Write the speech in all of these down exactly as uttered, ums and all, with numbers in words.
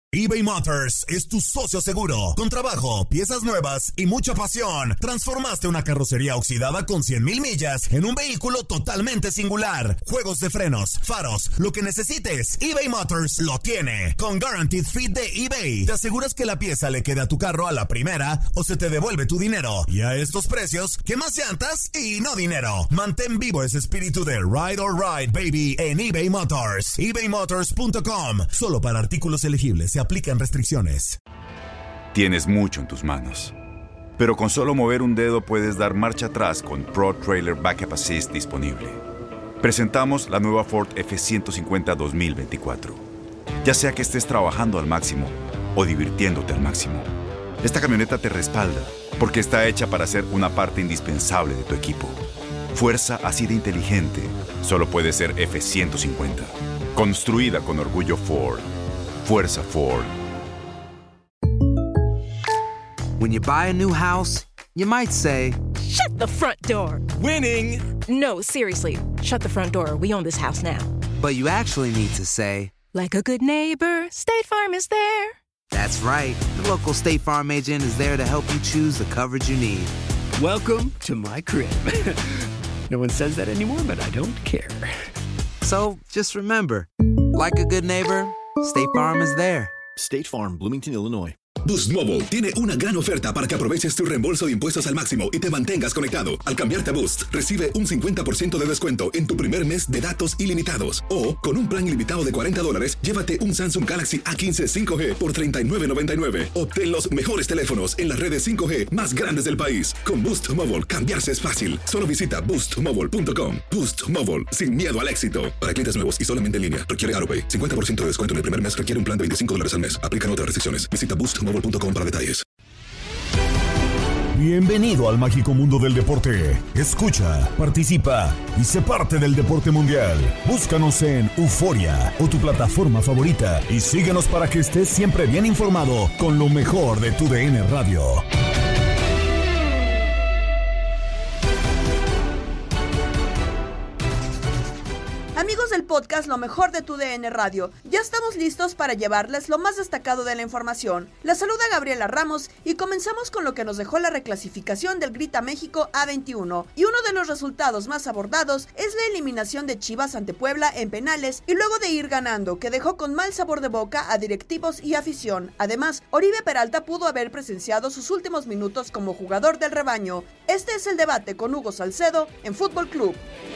eBay Motors es tu socio seguro. Con trabajo, piezas nuevas y mucha pasión, transformaste una carrocería oxidada con cien mil millas en un vehículo totalmente singular. Juegos de frenos, faros, lo que necesites, eBay Motors lo tiene. Con Guaranteed Fit de eBay, te aseguras que la pieza le quede a tu carro a la primera o se te devuelve tu dinero. Y a estos precios, ¿qué más llantas y no dinero? Mantén vivo ese espíritu de Ride or Ride, baby, en eBay Motors. ebay motors punto com. Solo para artículos elegibles se aplican restricciones. Tienes mucho en tus manos, pero con solo mover un dedo puedes dar marcha atrás con Pro Trailer Backup Assist disponible. Presentamos la nueva Ford F ciento cincuenta dos mil veinticuatro. Ya sea que estés trabajando al máximo o divirtiéndote al máximo, esta camioneta te respalda porque está hecha para ser una parte indispensable de tu equipo. Fuerza así de inteligente solo puede ser F ciento cincuenta. Construida con orgullo Ford. Fuerza Ford. When you buy a new house, you might say, "Shut the front door." Winning. No, seriously. Shut the front door. We own this house now. But you actually need to say, like a good neighbor, State Farm is there. That's right. The local State Farm agent is there to help you choose the coverage you need. Welcome to my crib. No one says that anymore, but I don't care. So just remember, like a good neighbor, State Farm is there. State Farm, Bloomington, Illinois. Boost Mobile tiene una gran oferta para que aproveches tu reembolso de impuestos al máximo y te mantengas conectado. Al cambiarte a Boost, recibe un cincuenta por ciento de descuento en tu primer mes de datos ilimitados. O, con un plan ilimitado de cuarenta dólares, llévate un Samsung Galaxy A quince cinco G por treinta y nueve noventa y nueve. Obtén los mejores teléfonos en las redes cinco G más grandes del país. Con Boost Mobile, cambiarse es fácil. Solo visita boost mobile punto com. Boost Mobile, sin miedo al éxito. Para clientes nuevos y solamente en línea, requiere AutoPay. cincuenta por ciento de descuento en el primer mes requiere un plan de veinticinco dólares al mes. Aplican otras restricciones. Visita boost mobile punto com para detalles. Bienvenido al mágico mundo del deporte. Escucha, participa y sé parte del deporte mundial. Búscanos en Euforia o tu plataforma favorita y síguenos para que estés siempre bien informado con lo mejor de tu D N Radio. Amigos del podcast Lo Mejor de Tu D N Radio, ya estamos listos para llevarles lo más destacado de la información. La saluda Gabriela Ramos y comenzamos con lo que nos dejó la reclasificación del Grita México A veintiuno. Y uno de los resultados más abordados es la eliminación de Chivas ante Puebla en penales y luego de ir ganando, que dejó con mal sabor de boca a directivos y afición. Además, Oribe Peralta pudo haber presenciado sus últimos minutos como jugador del rebaño. Este es el debate con Hugo Salcedo en Fútbol Club.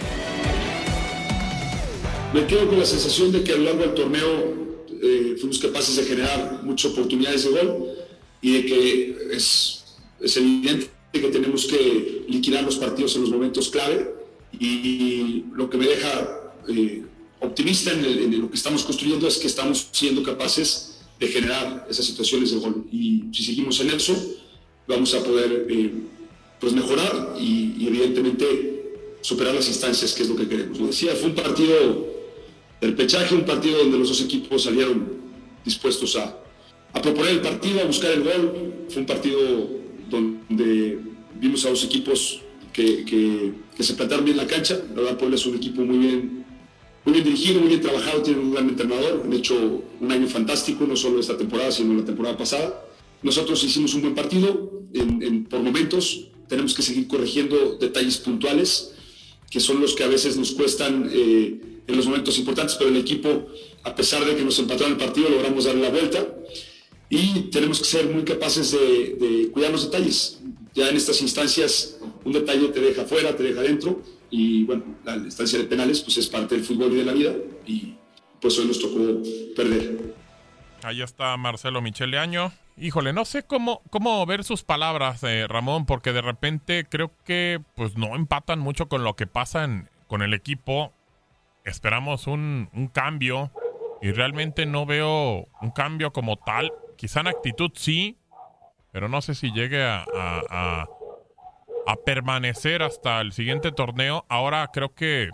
Me quedo con la sensación de que a lo largo del torneo eh, fuimos capaces de generar muchas oportunidades de gol y de que es, es evidente que tenemos que liquidar los partidos en los momentos clave y lo que me deja eh, optimista en, el, en lo que estamos construyendo es que estamos siendo capaces de generar esas situaciones de gol y si seguimos en eso vamos a poder eh, pues mejorar y, y evidentemente superar las instancias, que es lo que queremos. Lo decía, fue un partido del pechaje, un partido donde los dos equipos salieron dispuestos a, a proponer el partido, a buscar el gol. Fue un partido donde vimos a dos equipos que, que, que se plantaron bien la cancha. La verdad, Puebla es un equipo muy bien, muy bien dirigido, muy bien trabajado, tiene un gran entrenador. Han hecho un año fantástico, no solo esta temporada, sino la temporada pasada. Nosotros hicimos un buen partido, en, en, por momentos. Tenemos que seguir corrigiendo detalles puntuales, que son los que a veces nos cuestan eh, en los momentos importantes, pero el equipo, a pesar de que nos empataron el partido, logramos darle la vuelta y tenemos que ser muy capaces de, de cuidar los detalles. Ya en estas instancias, un detalle te deja fuera, te deja dentro y bueno, la instancia de penales pues es parte del fútbol y de la vida y pues hoy nos tocó perder. Ahí está Marcelo Michele Año. Híjole, no sé cómo, cómo ver sus palabras, eh, Ramón, porque de repente creo que pues no empatan mucho con lo que pasa en, con el equipo. Esperamos un, un cambio y realmente no veo un cambio como tal. Quizá en actitud sí, pero no sé si llegue a, a, a, a permanecer hasta el siguiente torneo. Ahora creo que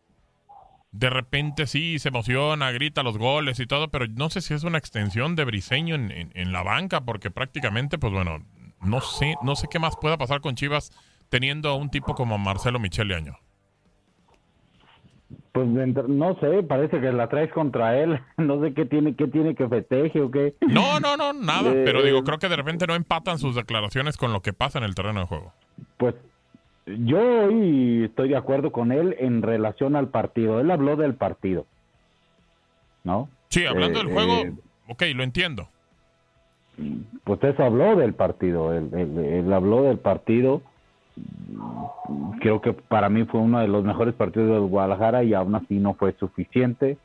de repente sí se emociona, grita los goles y todo, pero no sé si es una extensión de Briseño en, en, en la banca, porque prácticamente, pues bueno, no sé, no sé qué más pueda pasar con Chivas teniendo a un tipo como Marcelo Michele Año. Pues no sé, parece que la traes contra él. No sé qué tiene, qué tiene que festeje o qué. No, no, no, nada. Eh, pero digo, creo que de repente no empatan sus declaraciones con lo que pasa en el terreno de juego. Pues yo hoy estoy de acuerdo con él en relación al partido. Él habló del partido, ¿no? Sí, hablando eh, del juego, eh, ok, lo entiendo. Pues eso habló del partido. Él, él, él habló del partido. Creo que para mí fue uno de los mejores partidos del Guadalajara y aún así no fue suficiente.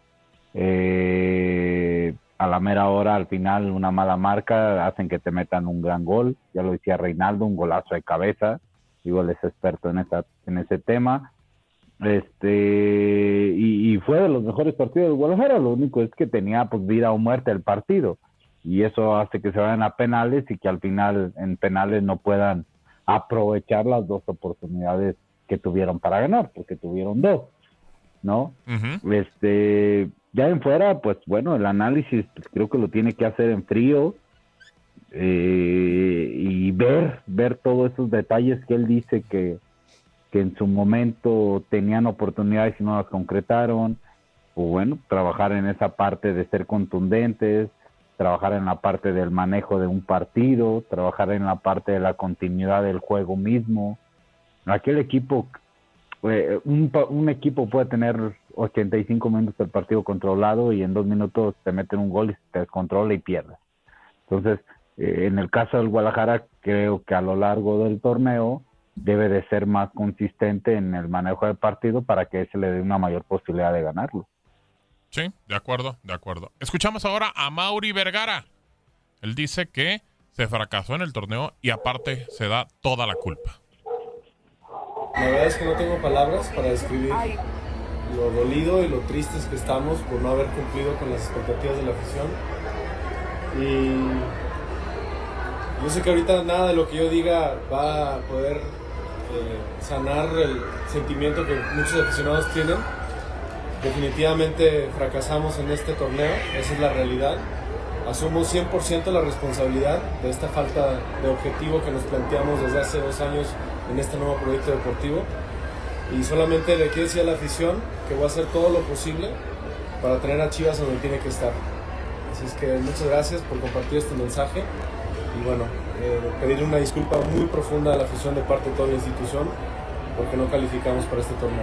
Eh, a la mera hora, al final, una mala marca hacen que te metan un gran gol. Ya lo decía Reinaldo, un golazo de cabeza. Digo, él es experto en esa, en ese tema. Este y, y fue de los mejores partidos del Guadalajara. Lo único es que tenía pues vida o muerte el partido y eso hace que se vayan a penales y que al final en penales no puedan aprovechar las dos oportunidades que tuvieron para ganar, porque tuvieron dos, ¿no? Uh-huh. Este, ya en fuera, pues bueno, el análisis pues, creo que lo tiene que hacer en frío eh, y ver, ver todos esos detalles que él dice que, que en su momento tenían oportunidades y no las concretaron, o bueno, trabajar en esa parte de ser contundentes, trabajar en la parte del manejo de un partido, trabajar en la parte de la continuidad del juego mismo. Aquel equipo, eh, un, un equipo puede tener ochenta y cinco minutos del partido controlado y en dos minutos te meten un gol y te descontrola y pierdes. Entonces, eh, en el caso del Guadalajara, creo que a lo largo del torneo debe de ser más consistente en el manejo del partido para que se le dé una mayor posibilidad de ganarlo. Sí, de acuerdo, de acuerdo. Escuchamos ahora a Mauri Vergara. Él dice que se fracasó en el torneo y aparte se da toda la culpa. La verdad es que no tengo palabras para describir lo dolido y lo tristes que estamos por no haber cumplido con las expectativas de la afición. Y yo sé que ahorita nada de lo que yo diga va a poder eh, sanar el sentimiento que muchos aficionados tienen. Definitivamente fracasamos en este torneo, esa es la realidad. Asumo cien por ciento la responsabilidad de esta falta de objetivo que nos planteamos desde hace dos años en este nuevo proyecto deportivo. Y solamente le quiero decir a la afición que voy a hacer todo lo posible para tener a Chivas donde tiene que estar. Así es que muchas gracias por compartir este mensaje. Y bueno, eh, pedirle una disculpa muy profunda a la afición de parte de toda la institución porque no calificamos para este torneo.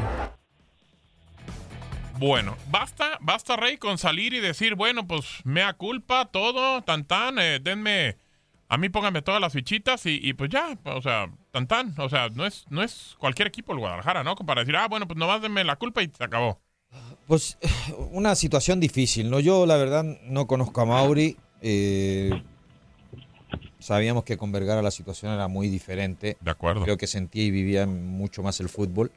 Bueno, basta, basta Rey con salir y decir, bueno, pues mea culpa, todo, tan tan, eh, denme, a mí pónganme todas las fichitas y, y pues ya, o sea, tan tan, o sea, no es, no es cualquier equipo el Guadalajara, ¿no? Para decir, ah, bueno, pues nomás denme la culpa y se acabó. Pues una situación difícil, ¿no? Yo la verdad no conozco a Mauri, eh, sabíamos que con Vergara la situación era muy diferente. De acuerdo. Creo que sentía y vivía mucho más el fútbol.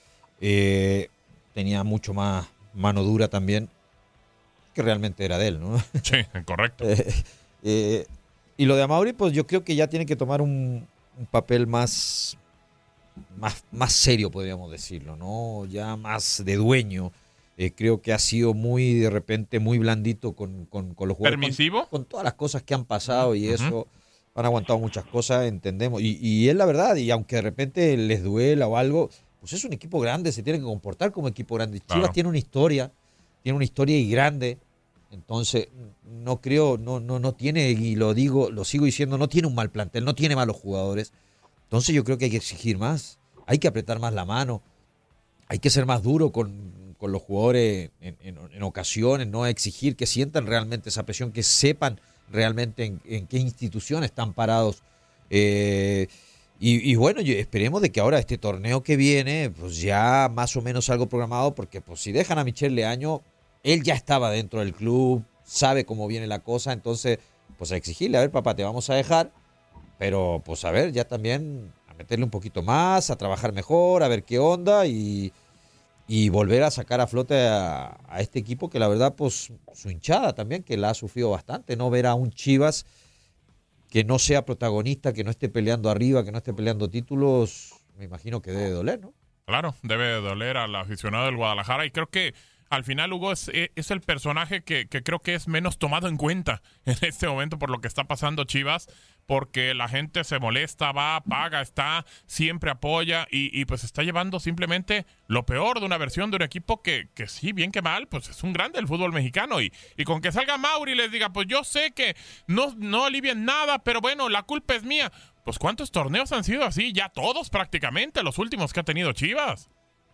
Eh... tenía mucho más mano dura también, que realmente era de él, ¿no? Sí, correcto. eh, eh, y lo de Amaury, pues yo creo que ya tiene que tomar un, un papel más, más, más serio, podríamos decirlo, ¿no? Ya más de dueño. Eh, creo que ha sido muy, de repente, muy blandito con, con, con los jugadores. ¿Permisivo? Con, con todas las cosas que han pasado y uh-huh. eso. Han aguantado muchas cosas, entendemos. Y, y es la verdad, y aunque de repente les duela o algo, pues es un equipo grande, se tiene que comportar como equipo grande. Chivas claro. tiene una historia, tiene una historia y grande. Entonces, no creo, no, no, no tiene, y lo digo, lo sigo diciendo, no tiene un mal plantel, no tiene malos jugadores. Entonces yo creo que hay que exigir más, hay que apretar más la mano, hay que ser más duro con, con los jugadores en, en, en ocasiones, no exigir que sientan realmente esa presión, que sepan realmente en, en qué institución están parados. Eh, Y, y bueno, yo, esperemos de que ahora este torneo que viene, pues ya más o menos algo programado, porque pues si dejan a Michel Leaño, él ya estaba dentro del club, sabe cómo viene la cosa, entonces pues a exigirle, a ver papá, te vamos a dejar, pero pues a ver, ya también a meterle un poquito más, a trabajar mejor, a ver qué onda y, y volver a sacar a flote a, a este equipo que la verdad pues su hinchada también, que la ha sufrido bastante, no ver a un Chivas que no sea protagonista, que no esté peleando arriba, que no esté peleando títulos, me imagino que debe doler, ¿no? Claro, debe doler al aficionado del Guadalajara y creo que al final Hugo es, es el personaje que, que creo que es menos tomado en cuenta en este momento por lo que está pasando Chivas, porque la gente se molesta, va, paga, está, siempre apoya y, y pues está llevando simplemente lo peor de una versión de un equipo que, que sí, bien que mal, pues es un grande del fútbol mexicano y, y con que salga Mauri y les diga, pues yo sé que no, no alivian nada, pero bueno, la culpa es mía. Pues ¿cuántos torneos han sido así? Ya todos prácticamente, los últimos que ha tenido Chivas.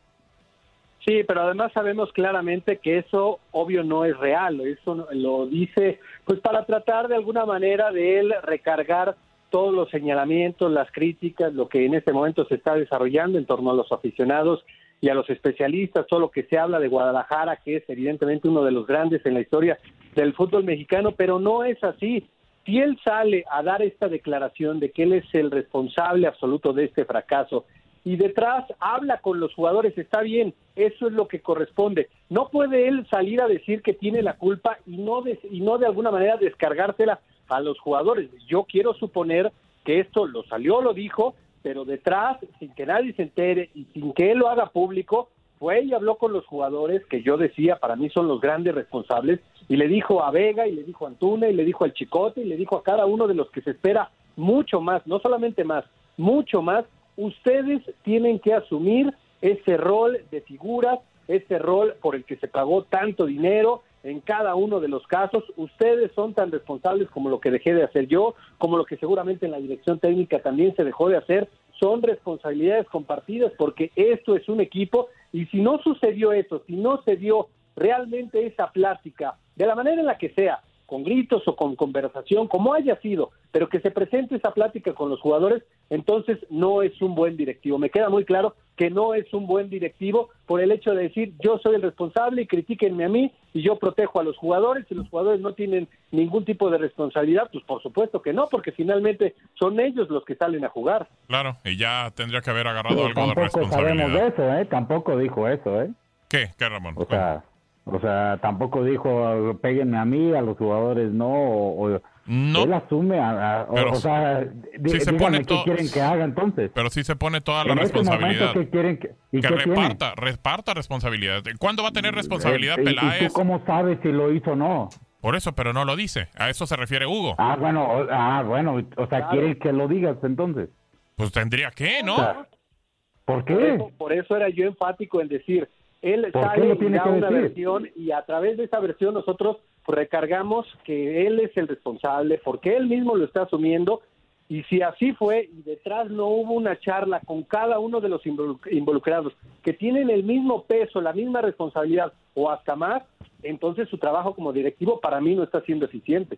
Sí, pero además sabemos claramente que eso obvio no es real, eso lo dice pues para tratar de alguna manera de él recargar todos los señalamientos, las críticas, lo que en este momento se está desarrollando en torno a los aficionados y a los especialistas, todo lo que se habla de Guadalajara, que es evidentemente uno de los grandes en la historia del fútbol mexicano, pero no es así. Si él sale a dar esta declaración de que él es el responsable absoluto de este fracaso, y detrás habla con los jugadores, está bien, eso es lo que corresponde. No puede él salir a decir que tiene la culpa y no de, y no de alguna manera descargársela a los jugadores. Yo quiero suponer que esto lo salió, lo dijo, pero detrás, sin que nadie se entere y sin que él lo haga público, fue y habló con los jugadores, que yo decía, para mí son los grandes responsables, y le dijo a Vega, y le dijo a Antuna, y le dijo al Chicote, y le dijo a cada uno de los que se espera mucho más, no solamente más, mucho más. Ustedes tienen que asumir ese rol de figuras, ese rol por el que se pagó tanto dinero en cada uno de los casos. Ustedes son tan responsables como lo que dejé de hacer yo, como lo que seguramente en la dirección técnica también se dejó de hacer. Son responsabilidades compartidas porque esto es un equipo y si no sucedió eso, si no se dio realmente esa plática, de la manera en la que sea, con gritos o con conversación, como haya sido, pero que se presente esa plática con los jugadores, entonces no es un buen directivo. Me queda muy claro que no es un buen directivo por el hecho de decir yo soy el responsable y critíquenme a mí y yo protejo a los jugadores y los jugadores no tienen ningún tipo de responsabilidad, pues por supuesto que no, porque finalmente son ellos los que salen a jugar. Claro, y ya tendría que haber agarrado Pero algo de tampoco responsabilidad. sabemos de eso, ¿eh? Tampoco dijo eso, ¿eh? ¿Qué? ¿Qué, Ramón? O sea... O sea, tampoco dijo, péguenme a mí, a los jugadores no, o, o no. Él asume, a, a, pero o, o sea, sí se pone ¿qué to- quieren que haga entonces? Pero sí se pone toda la en responsabilidad. Este momento, ¿qué quieren que, y que qué reparta, tiene? reparta responsabilidad. ¿Cuándo va a tener responsabilidad ¿Y, Peláez? ¿Y tú cómo sabes si lo hizo o no? Por eso, pero no lo dice. A eso se refiere Hugo. Ah, bueno, o, ah, bueno, o sea, Claro. ¿quieren que lo digas entonces? Pues tendría que, ¿no? O sea, ¿por qué? Por eso, por eso era yo enfático en decir, él ¿Por qué sale lo y tiene da que una decir? versión y a través de esa versión nosotros pues, recargamos que él es el responsable porque él mismo lo está asumiendo y si así fue y detrás no hubo una charla con cada uno de los involu- involucrados que tienen el mismo peso, la misma responsabilidad o hasta más, entonces su trabajo como directivo para mí no está siendo eficiente.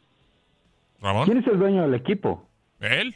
¿Ramón? ¿Quién es el dueño del equipo? ¿Él?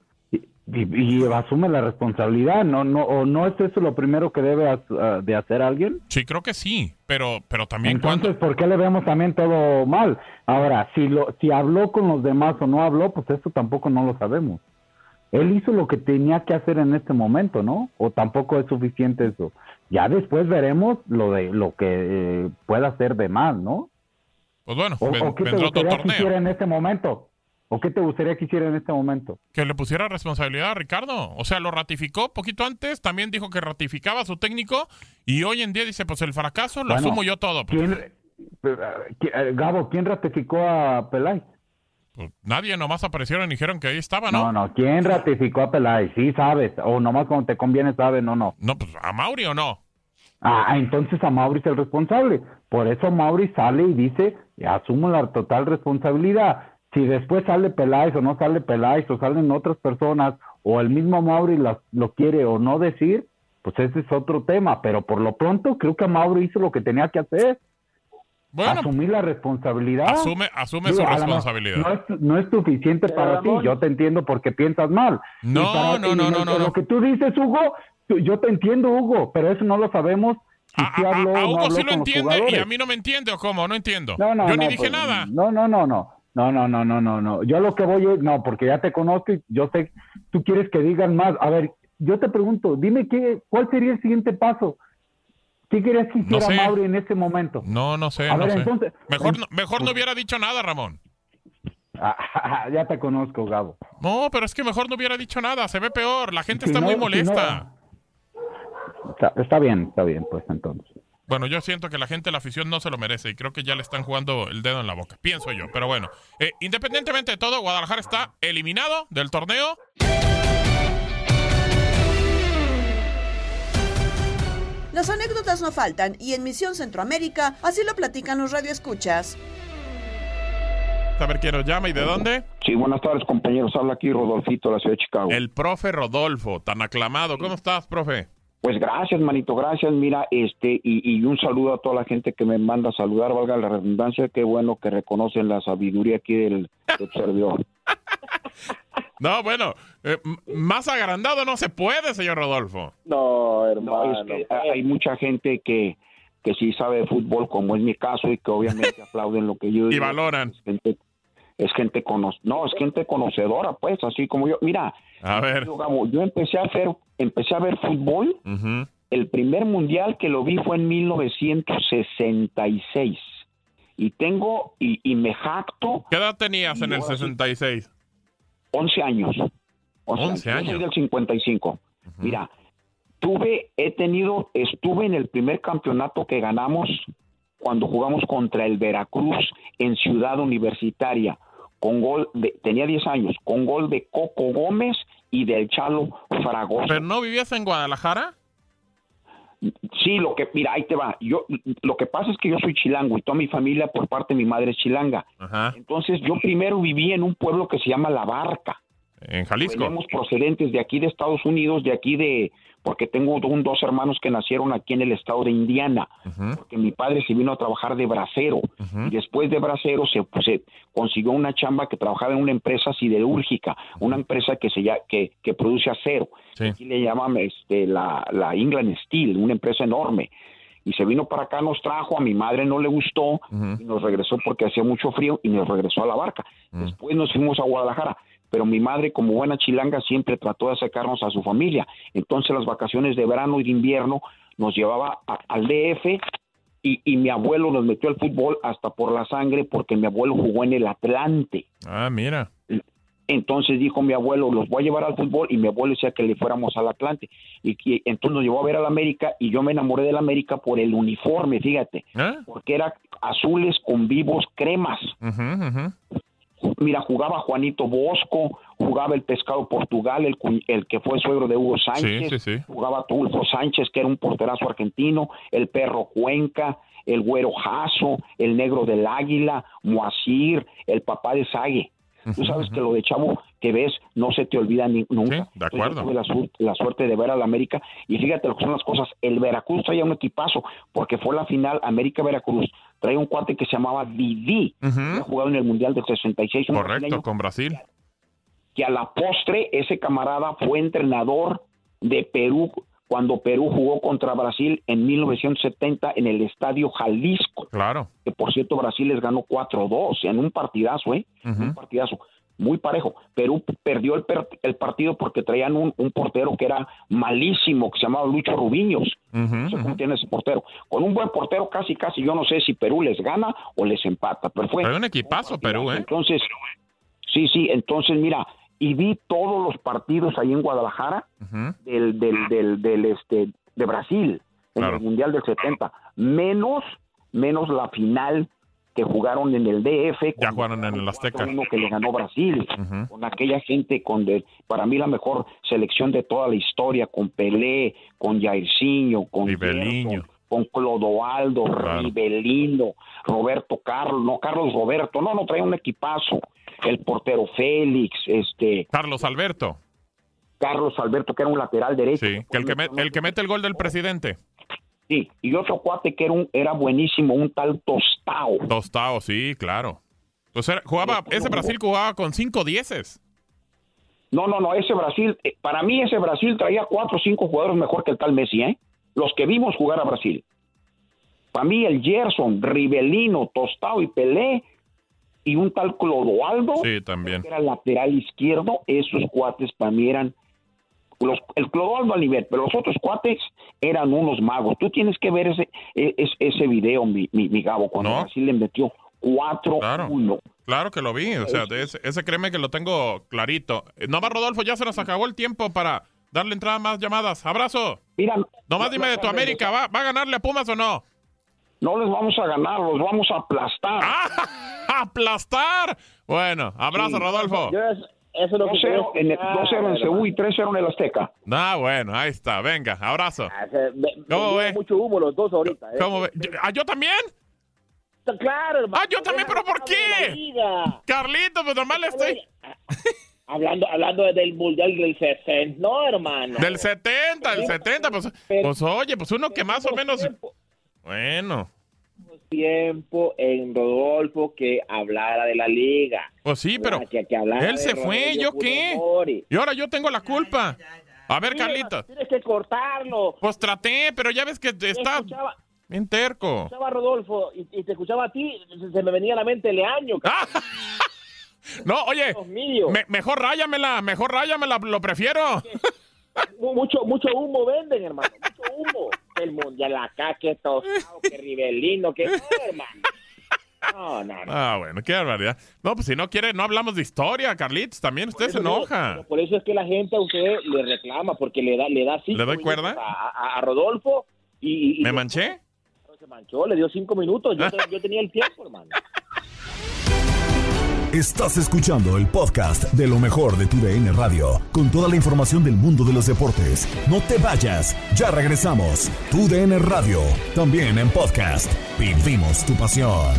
Y, y asume la responsabilidad, ¿no? no ¿O no es eso lo primero que debe uh, de hacer alguien? Sí, creo que sí, pero, pero también Entonces, cuando... ¿por qué le vemos también todo mal? Ahora, si lo si habló con los demás o no habló, pues eso tampoco no lo sabemos. Él hizo lo que tenía que hacer en este momento, ¿no? O tampoco es suficiente eso. Ya después veremos lo de lo que eh, pueda hacer de más, ¿no? Pues bueno, o, ven, o qué te vendrá otro gustaría que torneo. hiciera en este momento. ¿O qué te gustaría que hiciera en este momento? Que le pusiera responsabilidad a Ricardo. O sea, lo ratificó poquito antes, también dijo que ratificaba a su técnico y hoy en día dice, pues el fracaso lo Bueno, asumo yo todo. Pues, ¿quién, eh, Gabo, ¿quién ratificó a Peláez? pues, nadie, nomás aparecieron y dijeron que ahí estaba, ¿no? No, no, ¿quién ratificó a Peláez? Sí sabes, o nomás cuando te conviene sabes, no, no. No, pues a Mauri o no. Ah, entonces a Mauri es el responsable. Por eso Mauri sale y dice, asumo la total responsabilidad. Si después sale Peláez o no sale Peláez o salen otras personas o el mismo Mauri lo, lo quiere o no decir, pues ese es otro tema. Pero por lo pronto creo que Mauri hizo lo que tenía que hacer. Bueno, asumir la responsabilidad. Asume, asume Digo, su a lo responsabilidad. mejor No es, no es suficiente Pero, para Ramón, ti, yo te entiendo porque piensas mal. No, Y para- no, y no, lo- no, no, Lo no. que tú dices, Hugo, yo te entiendo, Hugo, pero eso no lo sabemos. Si A, sí a- habló o a no Hugo habló sí lo con los entiende y jugadores. a mí no me entiende, ¿o cómo? No entiendo. No, no, yo ni no, dije pues, nada. No, no, no, no. No, no, no, no, no, no. Yo lo que voy es, no, porque ya te conozco y yo sé, tú quieres que digan más. A ver, yo te pregunto, dime qué, ¿cuál sería el siguiente paso? ¿Qué querías que hiciera sé. Mauri en este momento? No, no sé, A no ver, sé. entonces- mejor no, mejor no hubiera dicho nada, Ramón. Ah, ya te conozco, Gabo. No, pero es que mejor no hubiera dicho nada. Se ve peor. La gente Si está no- muy si molesta. no- Está, está bien, está bien, pues entonces. Bueno, yo siento que la gente, la afición no se lo merece y creo que ya le están jugando el dedo en la boca, pienso yo. Pero bueno, eh, independientemente de todo, Guadalajara está eliminado del torneo. Las anécdotas no faltan y en Misión Centroamérica así lo platican los radioescuchas. A ver quién nos llama y de dónde. Sí, buenas tardes, compañeros. Habla aquí Rodolfito de la ciudad de Chicago. El profe Rodolfo, tan aclamado. ¿Cómo estás, profe? Pues gracias, manito, gracias. Mira, este, y, y un saludo a toda la gente que me manda a saludar, valga la redundancia. Qué bueno que reconocen la sabiduría aquí del, del servidor. No, bueno, eh, más agrandado no se puede, señor Rodolfo. No, hermano. No, es que hay mucha gente que, que sí sabe de fútbol, como es mi caso, y que obviamente aplauden lo que yo digo. Y valoran. Es gente, es gente cono- no, es gente conocedora, pues, así como yo. Mira, a ver. Yo, yo empecé a hacer, empecé a ver fútbol. Uh-huh. El primer mundial que lo vi fue en mil novecientos sesenta y seis. Y tengo, y, y me jacto. ¿Qué edad tenías en el sesenta y seis? once años. once años. Yo soy del cincuenta y cinco. Uh-huh. Mira, tuve, he tenido, estuve en el primer campeonato que ganamos cuando jugamos contra el Veracruz en Ciudad Universitaria, con gol de, tenía diez años, con gol de Coco Gómez y del Chalo Fragoso. ¿Pero no vivías en Guadalajara? Sí, lo que, mira, ahí te va. Yo, lo que pasa es que yo soy chilango y toda mi familia por parte de mi madre es chilanga. Ajá. Entonces, yo primero viví en un pueblo que se llama La Barca. En Jalisco. Venimos procedentes de aquí de Estados Unidos, de aquí de, porque tengo un, dos hermanos que nacieron aquí en el estado de Indiana, uh-huh. porque mi padre se vino a trabajar de bracero, uh-huh. y después de bracero se, pues, se consiguió una chamba que trabajaba en una empresa siderúrgica, uh-huh. una empresa que se que, que produce acero, sí. aquí le llaman este, la, la England Steel, una empresa enorme, y se vino para acá, nos trajo, a mi madre no le gustó, uh-huh. y nos regresó porque hacía mucho frío, y nos regresó a La Barca. Uh-huh. Después nos fuimos a Guadalajara, pero mi madre, como buena chilanga, siempre trató de acercarnos a su familia. Entonces las vacaciones de verano y de invierno nos llevaba a, al D F y, y mi abuelo nos metió al fútbol hasta por la sangre porque mi abuelo jugó en el Atlante. Ah, mira. Entonces dijo mi abuelo, los voy a llevar al fútbol, y mi abuelo decía que le fuéramos al Atlante. Y, y entonces nos llevó a ver al América y yo me enamoré del América por el uniforme, fíjate, ¿Eh? porque era azules con vivos cremas. Uh-huh, uh-huh. Mira, jugaba Juanito Bosco, jugaba el Pescado Portugal, el, el que fue suegro de Hugo Sánchez, sí, sí, sí. jugaba Tulfo Sánchez, que era un porterazo argentino, el Perro Cuenca, el Güero Jasso, el Negro del Águila, Moacir, el papá de Sague. Uh-huh, Tú sabes uh-huh. que lo de chavo que ves no se te olvida ni, nunca. Sí, de acuerdo. Yo tuve la, su- la suerte de ver al América y fíjate lo que son las cosas. El Veracruz traía un equipazo porque fue la final América-Veracruz. Traía un cuate que se llamaba Didi, uh-huh. que había jugado en el Mundial del sesenta y seis. Correcto, con Brasil. Que a la postre ese camarada fue entrenador de Perú cuando Perú jugó contra Brasil en mil novecientos setenta en el Estadio Jalisco. Claro. Que por cierto Brasil les ganó cuatro dos en un partidazo, ¿eh? Uh-huh. Un partidazo. Muy parejo. Perú perdió el, per- el partido porque traían un, un portero que era malísimo, que se llamaba Lucho Rubiños. Uh-huh, no sé cómo uh-huh. tiene ese portero. Con un buen portero casi, casi, yo no sé si Perú les gana o les empata. Pero fue Hay un equipazo un Perú, ¿eh? Entonces, sí, sí, entonces mira, y vi todos los partidos ahí en Guadalajara uh-huh. del, del, del, del, este, de Brasil, en claro. el Mundial del setenta. Menos, menos la final que jugaron en el D F. Ya jugaron en el Azteca. Uno que le ganó Brasil, uh-huh. con aquella gente, con de, para mí la mejor selección de toda la historia, con Pelé, con Jairzinho, con Rivelino, con Clodoaldo, claro. Rivelino, Roberto Carlos, no, Carlos Roberto, no, no, traía un equipazo. El portero Félix, este... Carlos Alberto. Carlos Alberto, que era un lateral derecho. Sí, que el que, met, el que mete el gol del presidente. Sí, y otro cuate que era, un, era buenísimo, un tal Tostao. Tostao, sí, claro. Entonces era, jugaba, ese Brasil jugaba con cinco dieces. No, no, no, ese Brasil, para mí ese Brasil traía cuatro o cinco jugadores mejor que el tal Messi, ¿eh? Los que vimos jugar a Brasil. Para mí el Gerson, Rivelino, Tostao y Pelé, y un tal Clodoaldo, sí, también. que era lateral izquierdo, esos cuates para mí eran... Los, el Clodoaldo al nivel, pero los otros cuates eran unos magos. Tú tienes que ver ese ese, ese video, mi, mi, mi Gabo, cuando ¿no? Brasil le metió cuatro uno. Claro, claro que lo vi, o sea, de ese, ese créeme que lo tengo clarito. Nomás, Rodolfo, ya se nos acabó el tiempo para darle entrada a más llamadas. ¡Abrazo! Mira, nomás dime de tu América, ¿va, ¿va a ganarle a Pumas o no? No les vamos a ganar, los vamos a aplastar. ¡Ah! ¡Aplastar! Bueno, abrazo, sí, Rodolfo. Yo es, eso es lo dos que cero en, dos cero en Ceú y tres cero en el Azteca. Ah, bueno, ahí está. Venga, abrazo. Ah, se, me, ¿Cómo me ve? Mucho humo los dos ahorita. ¿eh? ¿Cómo ve? ¿Ah, yo también? Claro, hermano. Ah, yo también, pero ¿por qué? Carlito, pues nomás le estoy... Hablando, hablando del Mundial del sesenta, no, hermano. Del setenta, el setenta, pues, pues oye, pues uno que más o menos... Tiempo, bueno. Tiempo en Rodolfo que hablara de la liga. Pues sí, pero que, que él se fue, ¿yo qué? Mori. Y ahora yo tengo la culpa. A ver, Carlito. Tienes que cortarlo. Pues traté, pero ya ves que está escuchaba, bien terco. Escuchaba a Rodolfo y, y te escuchaba a ti, se me venía a la mente Leaño. Ah. No, oye, me, mejor ráyamela, mejor ráyamela, lo prefiero. Mucho, mucho humo venden, hermano, mucho humo. El mundial acá, que tostado, que Rivelino, que no, hermano. No, no, no. Ah, bueno, qué barbaridad. No, pues si no quiere, no hablamos de historia, Carlitos, también usted se enoja. Yo, por eso es que la gente a usted le reclama, porque le da, le da cinco ¿Le doy cuerda? A, a, a Rodolfo y, y... ¿Me manché? Se manchó, le dio cinco minutos, yo, yo tenía el tiempo, hermano. Estás escuchando el podcast de lo mejor de tu D N Radio, con toda la información del mundo de los deportes. No te vayas, ya regresamos. Tu D N Radio, también en podcast. Vivimos tu pasión.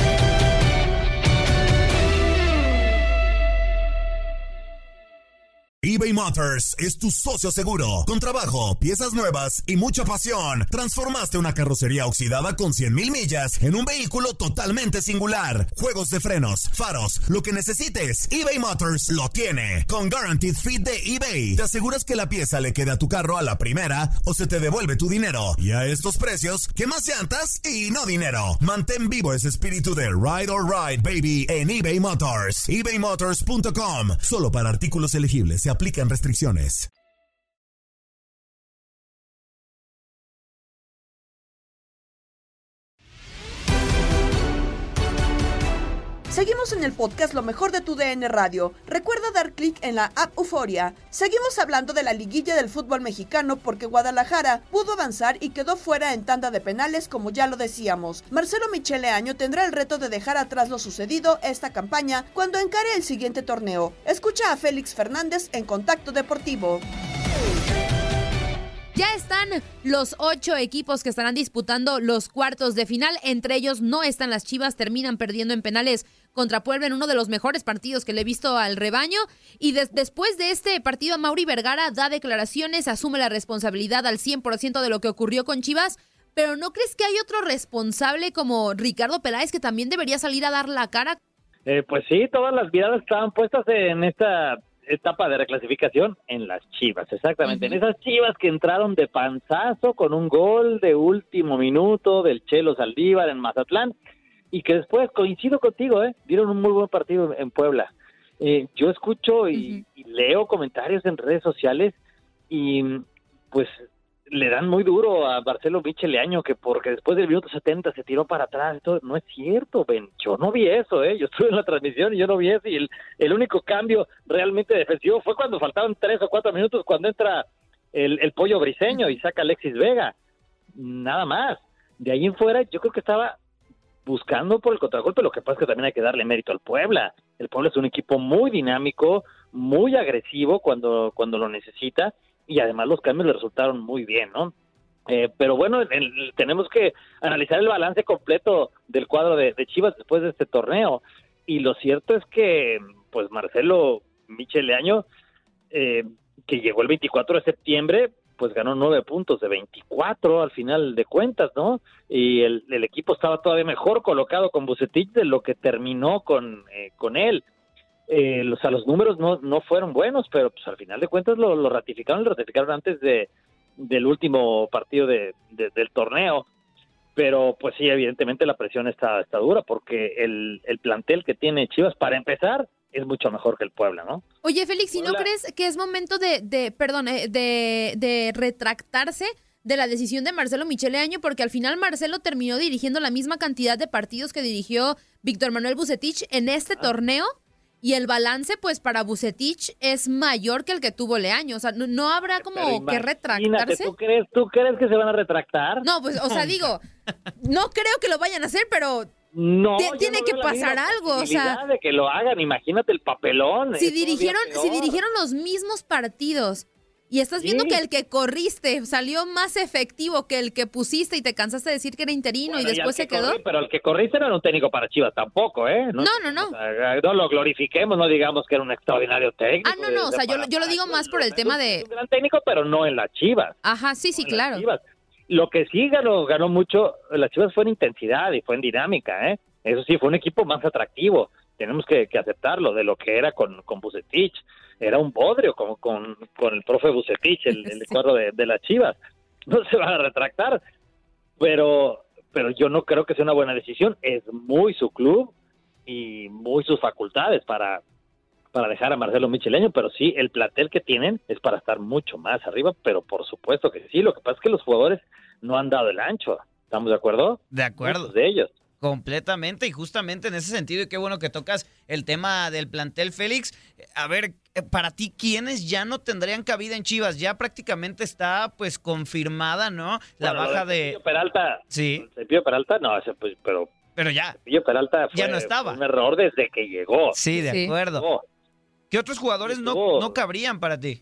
eBay Motors es tu socio seguro. Con trabajo, piezas nuevas y mucha pasión, transformaste una carrocería oxidada con cien mil millas en un vehículo totalmente singular. Juegos de frenos, faros, lo que necesites, eBay Motors lo tiene. Con Guaranteed Fit de eBay, te aseguras que la pieza le quede a tu carro a la primera o se te devuelve tu dinero. Y a estos precios, ¿qué más llantas y no dinero? Mantén vivo ese espíritu de Ride or Ride, baby, en eBay Motors. ebay motors punto com. Solo para artículos elegibles se aplican restricciones. Seguimos en el podcast Lo Mejor de tu D N Radio. Recuerda dar clic en la app Euforia. Seguimos hablando de la liguilla del fútbol mexicano porque Guadalajara pudo avanzar y quedó fuera en tanda de penales, como ya lo decíamos. Marcelo Michele Año tendrá el reto de dejar atrás lo sucedido esta campaña cuando encare el siguiente torneo. Escucha a Félix Fernández en Contacto Deportivo. Ya están los ocho equipos que estarán disputando los cuartos de final. Entre ellos no están las Chivas, terminan perdiendo en penales contra Puebla en uno de los mejores partidos que le he visto al rebaño. Y des- después de este partido, Mauri Vergara da declaraciones, asume la responsabilidad al cien por ciento de lo que ocurrió con Chivas. Pero ¿no crees que hay otro responsable como Ricardo Peláez que también debería salir a dar la cara? Eh, pues sí, todas las miradas estaban puestas en esta etapa de reclasificación en las Chivas, exactamente, uh-huh. En esas Chivas que entraron de panzazo con un gol de último minuto del Chelo Saldívar en Mazatlán y que después, coincido contigo, eh, dieron un muy buen partido en Puebla. Eh, yo escucho y, uh-huh. y leo comentarios en redes sociales y pues le dan muy duro a Marcelo Michele Año que porque después del minuto setenta se tiró para atrás. Esto no es cierto, Ben. Yo no vi eso, ¿eh? Yo estuve en la transmisión y yo no vi eso. Y el, el único cambio realmente defensivo fue cuando faltaban tres o cuatro minutos, cuando entra el, el Pollo Briseño y saca a Alexis Vega. Nada más. De ahí en fuera, yo creo que estaba buscando por el contragolpe. Lo que pasa es que también hay que darle mérito al Puebla. El Puebla es un equipo muy dinámico, muy agresivo cuando, cuando lo necesita. Y además los cambios le resultaron muy bien, ¿no? Eh, pero bueno, en, en, tenemos que analizar el balance completo del cuadro de, de Chivas después de este torneo. Y lo cierto es que, pues, Marcelo Michele Año, eh, que llegó el veinticuatro de septiembre, pues ganó nueve puntos de veinticuatro al final de cuentas, ¿no? Y el, el equipo estaba todavía mejor colocado con Vucetich de lo que terminó con, eh, con él. Eh, o sea, los números no, no fueron buenos, pero pues al final de cuentas lo, lo ratificaron, lo ratificaron antes de del último partido de, de, del torneo. Pero pues sí, evidentemente la presión está, está dura porque el, el plantel que tiene Chivas, para empezar, es mucho mejor que el Puebla, ¿no? Oye, Félix, ¿y no crees que es momento de, de perdón, eh, de, de retractarse de la decisión de Marcelo Michele Año? Porque al final Marcelo terminó dirigiendo la misma cantidad de partidos que dirigió Víctor Manuel Vucetich en este ah. torneo. Y el balance, pues, para Vucetich es mayor que el que tuvo Leaño. O sea, no, no habrá como que retractarse. ¿tú crees, ¿Tú crees que se van a retractar? No, pues, o sea, digo, no creo que lo vayan a hacer, pero no, t- tiene no que pasar algo. O sea, de que lo hagan, imagínate el papelón. Si dirigieron, si dirigieron los mismos partidos y estás viendo sí. que el que corriste salió más efectivo que el que pusiste y te cansaste de decir que era interino bueno, y después se quedó. Corrí, pero el que corriste no era un técnico para Chivas tampoco, ¿eh? No, no, no. No, o sea, no lo glorifiquemos, no digamos que era un extraordinario técnico. Ah, no, no, o sea, yo, yo lo digo más por el tema de... Es un gran técnico, pero no en las Chivas. Ajá, sí, sí, no claro. Lo que sí ganó, ganó mucho, las Chivas fue en intensidad y fue en dinámica, ¿eh? Eso sí, fue un equipo más atractivo. Tenemos que, que aceptarlo de lo que era con, con Vucetich. Era un bodrio con, con, con el profe Vucetich, el, el cuadro de, de las Chivas. No se van a retractar, pero, pero yo no creo que sea una buena decisión. Es muy su club y muy sus facultades para, para dejar a Marcelo Micheleño, pero sí, el plantel que tienen es para estar mucho más arriba, pero por supuesto que sí. Lo que pasa es que los jugadores no han dado el ancho. ¿Estamos de acuerdo? De acuerdo. Muchos de ellos. Completamente, y justamente en ese sentido, y qué bueno que tocas el tema del plantel, Félix. A ver, para ti, ¿quiénes ya no tendrían cabida en Chivas? Ya prácticamente está, pues, confirmada, ¿no? La bueno, baja de... de... Peralta. Sí. Cepillo Peralta, no, ese, pues, pero... Pero ya. Cepillo Peralta fue, ya no estaba. Fue un error desde que llegó. Sí, de sí. acuerdo. Llegó. ¿Qué otros jugadores no, no cabrían para ti?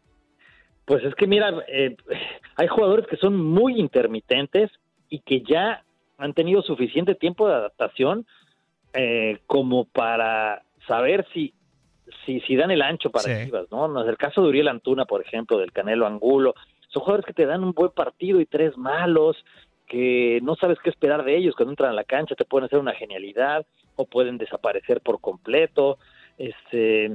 Pues es que, mira, eh, hay jugadores que son muy intermitentes y que ya han tenido suficiente tiempo de adaptación eh, como para saber si, si, si dan el ancho para sí. Chivas, ¿no? No es el caso de Uriel Antuna, por ejemplo, del Canelo Angulo. Son jugadores que te dan un buen partido y tres malos, que no sabes qué esperar de ellos. Cuando entran a la cancha te pueden hacer una genialidad o pueden desaparecer por completo. Este,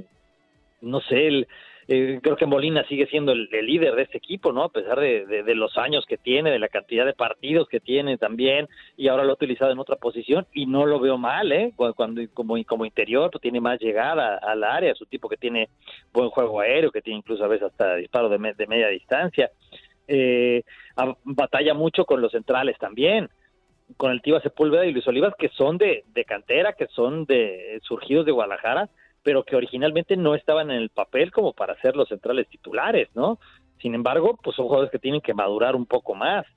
no sé, el... Eh, creo que Molina sigue siendo el, el líder de este equipo, ¿no? A pesar de, de, de los años que tiene, de la cantidad de partidos que tiene también, y ahora lo ha utilizado en otra posición, y no lo veo mal, ¿eh? Cuando, cuando como, como interior, pues tiene más llegada al área, es un tipo que tiene buen juego aéreo, que tiene incluso a veces hasta disparo de, me, de media distancia. Eh, a, batalla mucho con los centrales también, con el Tiva Sepúlveda y Luis Olivas, que son de, de cantera, que son de surgidos de Guadalajara, pero que originalmente no estaban en el papel como para ser los centrales titulares, ¿no? Sin embargo, pues son jugadores que tienen que madurar un poco más.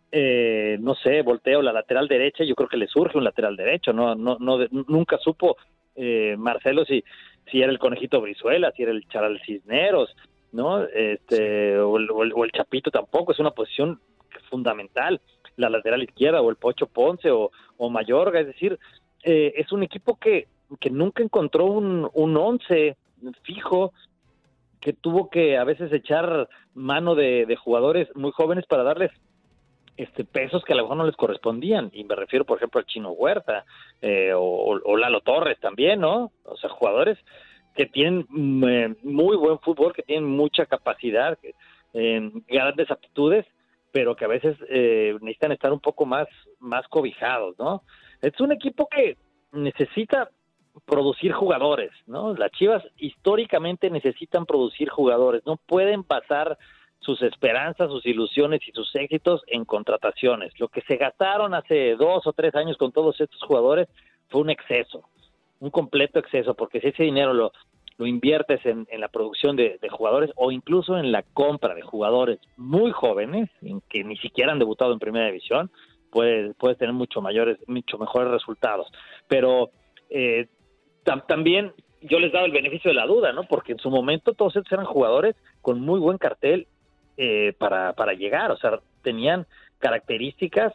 Eh, no sé, volteo la lateral derecha, yo creo que le surge un lateral derecho, no, no, no nunca supo eh, Marcelo si, si era el Conejito Brizuela, si era el Charal Cisneros, ¿no? Este, o el, o, el, o el Chapito tampoco, es una posición fundamental, la lateral izquierda, o el Pocho Ponce, o, o Mayorga, es decir, eh, es un equipo que que nunca encontró un, un once fijo, que tuvo que a veces echar mano de, de jugadores muy jóvenes para darles este pesos que a lo mejor no les correspondían, y me refiero por ejemplo al Chino Huerta, eh, o, o Lalo Torres también, ¿no? O sea, jugadores que tienen eh, muy buen fútbol, que tienen mucha capacidad, eh, grandes aptitudes, pero que a veces eh, necesitan estar un poco más, más cobijados, ¿no? Es un equipo que necesita producir jugadores, ¿no? Las Chivas históricamente necesitan producir jugadores, no pueden basar sus esperanzas, sus ilusiones y sus éxitos en contrataciones. Lo que se gastaron hace dos o tres años con todos estos jugadores fue un exceso, un completo exceso, porque si ese dinero lo, lo inviertes en, en la producción de, de jugadores o incluso en la compra de jugadores muy jóvenes, en que ni siquiera han debutado en primera división, puedes, puedes tener mucho mayores, mucho mejores resultados. Pero eh, también yo les daba el beneficio de la duda, ¿no? Porque en su momento todos estos eran jugadores con muy buen cartel eh, para, para llegar, o sea, tenían características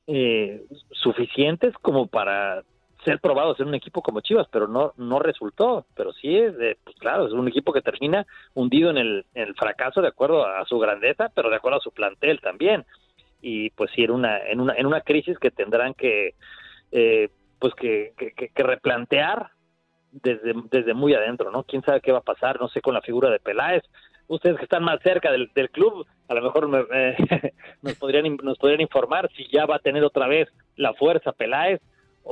eh, suficientes como para ser probados en un equipo como Chivas, pero no no resultó. Pero sí, es de, pues claro, es un equipo que termina hundido en el, en el fracaso de acuerdo a su grandeza, pero de acuerdo a su plantel también. Y pues sí, en una en una en una crisis que tendrán que eh, pues que, que, que replantear desde desde muy adentro, ¿no? Quién sabe qué va a pasar, no sé, con la figura de Peláez. Ustedes que están más cerca del, del club, a lo mejor me, eh, nos podrían nos podrían informar si ya va a tener otra vez la fuerza Peláez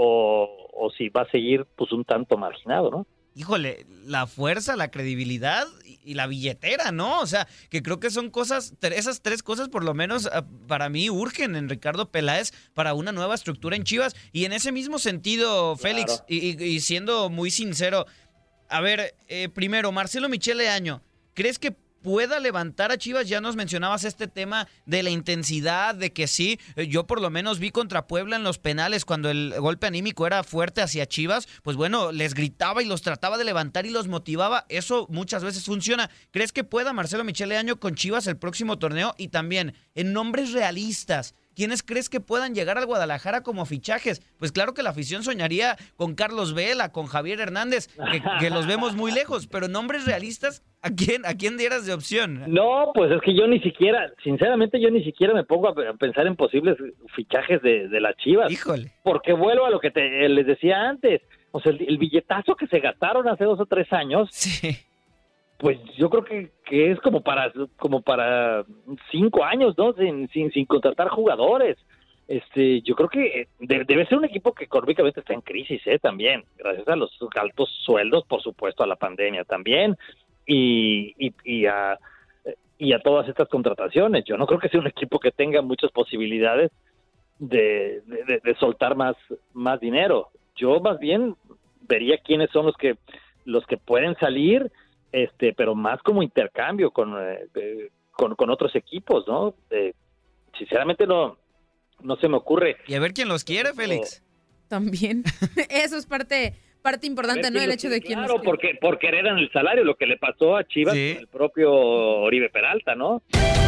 o, o si va a seguir pues un tanto marginado, ¿no? Híjole, la fuerza, la credibilidad y la billetera, ¿no? O sea, que creo que son cosas, esas tres cosas por lo menos para mí urgen en Ricardo Peláez para una nueva estructura en Chivas. Y en ese mismo sentido, Félix, claro. y, y siendo muy sincero, A ver, eh, primero, Marcelo Michele Año, ¿crees que pueda levantar a Chivas? Ya nos mencionabas este tema de la intensidad, de que sí, yo por lo menos vi contra Puebla en los penales cuando el golpe anímico era fuerte hacia Chivas, pues bueno, les gritaba y los trataba de levantar y los motivaba, eso muchas veces funciona. ¿Crees que pueda Marcelo Michele Año con Chivas el próximo torneo? Y también, en nombres realistas, ¿quiénes crees que puedan llegar al Guadalajara como fichajes? Pues claro que la afición soñaría con Carlos Vela, con Javier Hernández, que, que los vemos muy lejos, pero nombres realistas, ¿a quién, a quién dieras de opción? No, pues es que yo ni siquiera, sinceramente yo ni siquiera me pongo a pensar en posibles fichajes de, de las Chivas. Híjole. Porque vuelvo a lo que te, les decía antes, o sea, el, el billetazo que se gastaron hace dos o tres años, sí. Pues yo creo que, que es como para como para cinco años, ¿no? Sin, sin, sin contratar jugadores. Este, yo creo que de, debe ser un equipo que económicamente está en crisis, ¿eh? También, gracias a los altos sueldos, por supuesto, a la pandemia también, y, y, y, a, y a todas estas contrataciones. Yo no creo que sea un equipo que tenga muchas posibilidades de, de, de soltar más, más dinero. Yo más bien vería quiénes son los que los que pueden salir, este, pero más como intercambio con, eh, con, con otros equipos, ¿no? Eh, sinceramente no, no se me ocurre. Y a ver quién los quiere, Félix. También. Eso es parte, parte importante, ¿no? El hecho de quién Claro, los quiere. porque, porque heredan el salario, lo que le pasó a Chivas Sí. con el propio Oribe Peralta, ¿no?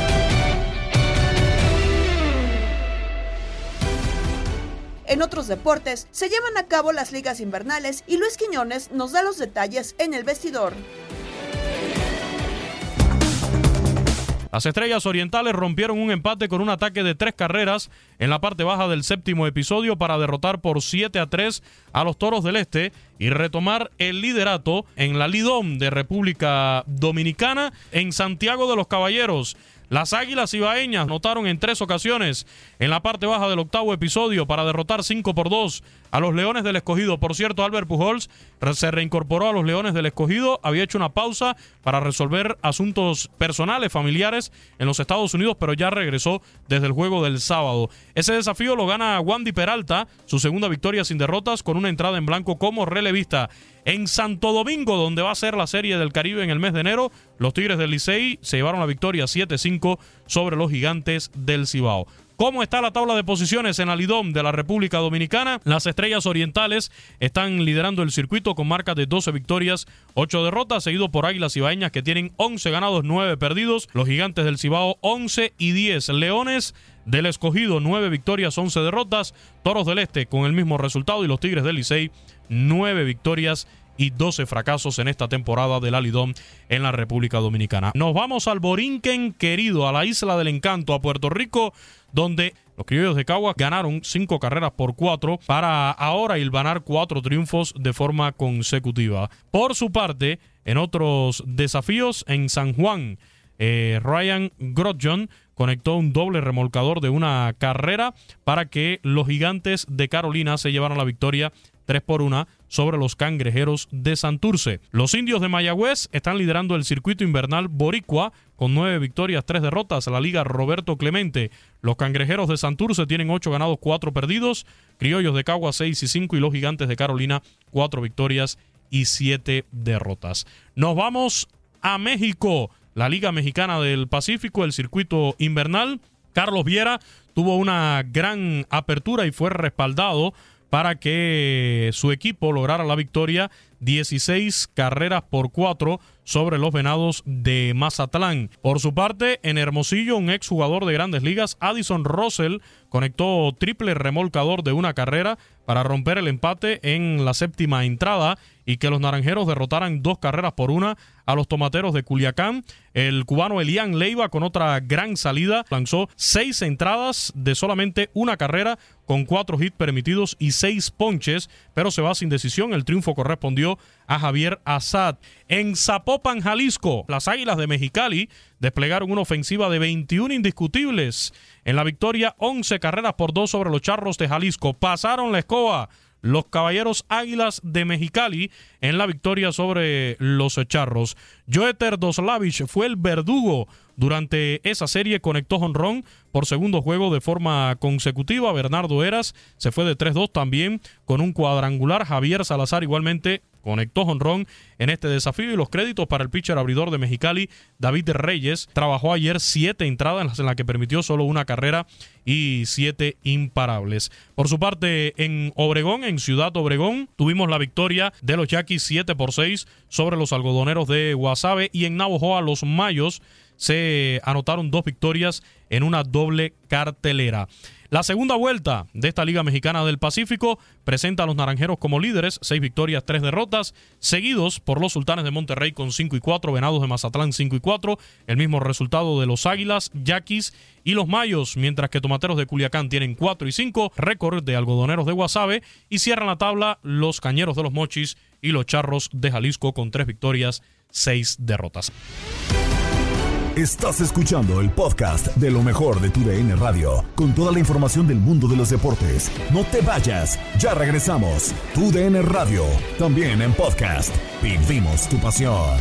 En otros deportes, se llevan a cabo las ligas invernales y Luis Quiñones nos da los detalles en el vestidor. Las Estrellas Orientales rompieron un empate con un ataque de tres carreras en la parte baja del séptimo episodio para derrotar por siete a tres a los Toros del Este y retomar el liderato en la Lidom de República Dominicana en Santiago de los Caballeros. Las Águilas Ibaeñas anotaron en tres ocasiones en la parte baja del octavo episodio para derrotar cinco por dos a los Leones del Escogido. Por cierto, Albert Pujols se reincorporó a los Leones del Escogido. Había hecho una pausa para resolver asuntos personales, familiares en los Estados Unidos, pero ya regresó desde el juego del sábado. Ese desafío lo gana Wandy Peralta, su segunda victoria sin derrotas, con una entrada en blanco como relevista. En Santo Domingo, donde va a ser la Serie del Caribe en el mes de enero, los Tigres del Licey se llevaron la victoria siete cinco sobre los Gigantes del Cibao. ¿Cómo está la tabla de posiciones en la Lidom de la República Dominicana? Las Estrellas Orientales están liderando el circuito con marcas de doce victorias, ocho derrotas, seguido por Águilas Ibaeñas, que tienen once ganados, nueve perdidos. Los Gigantes del Cibao, once y diez. Leones del Escogido, nueve victorias, once derrotas. Toros del Este con el mismo resultado y los Tigres del Licey, nueve victorias y doce fracasos en esta temporada de la Lidom en la República Dominicana. Nos vamos al Borinquen querido, a la Isla del Encanto, a Puerto Rico, donde los criollos de Caguas ganaron cinco carreras por cuatro para ahora hilvanar cuatro triunfos de forma consecutiva. Por su parte, en otros desafíos, en San Juan, eh, Ryan Grotjon conectó un doble remolcador de una carrera para que los Gigantes de Carolina se llevaran la victoria tres por una sobre los Cangrejeros de Santurce. Los Indios de Mayagüez están liderando el circuito invernal boricua con nueve victorias, tres derrotas. La Liga Roberto Clemente. Los Cangrejeros de Santurce tienen ocho ganados, cuatro perdidos. Criollos de Caguas seis y cinco y los Gigantes de Carolina cuatro victorias y siete derrotas. Nos vamos a México. La Liga Mexicana del Pacífico, el circuito invernal. Carlos Viera tuvo una gran apertura y fue respaldado para que su equipo lograra la victoria, dieciséis carreras por cuatro sobre los Venados de Mazatlán. Por su parte, en Hermosillo, un exjugador de Grandes Ligas, Addison Russell, conectó triple remolcador de una carrera para romper el empate en la séptima entrada y que los naranjeros derrotaran dos carreras por una a los tomateros de Culiacán. El cubano Elian Leiva, con otra gran salida, lanzó seis entradas de solamente una carrera con cuatro hits permitidos y seis ponches, pero se va sin decisión. El triunfo correspondió a Javier Azad. En Zapopan, Jalisco, las Águilas de Mexicali desplegaron una ofensiva de veintiún indiscutibles. En la victoria, once carreras por dos sobre los Charros de Jalisco. Pasaron la escoba los Caballeros Águilas de Mexicali en la victoria sobre los Charros. Joeter Doslavich fue el verdugo durante esa serie, conectó jonrón por segundo juego de forma consecutiva. Bernardo Eras se fue de tres dos también con un cuadrangular. Javier Salazar igualmente conectó jonrón en este desafío y los créditos para el pitcher abridor de Mexicali, David Reyes. Trabajó ayer siete entradas en las que permitió solo una carrera y siete imparables. Por su parte, en Obregón, en Ciudad Obregón, tuvimos la victoria de los Yaquis siete por seis sobre los algodoneros de Guasave, y en Navojoa los Mayos se anotaron dos victorias en una doble cartelera. La segunda vuelta de esta Liga Mexicana del Pacífico presenta a los Naranjeros como líderes, seis victorias, tres derrotas, seguidos por los Sultanes de Monterrey con cinco y cuatro, Venados de Mazatlán cinco y cuatro, el mismo resultado de los Águilas, Yaquis y los Mayos, mientras que Tomateros de Culiacán tienen cuatro y cinco, récord de Algodoneros de Guasave, y cierran la tabla los Cañeros de los Mochis y los Charros de Jalisco con tres victorias, seis derrotas. Estás escuchando el podcast de lo mejor de tu D N Radio, con toda la información del mundo de los deportes. No te vayas, ya regresamos. Tu D N Radio, también en podcast. Vivimos tu pasión.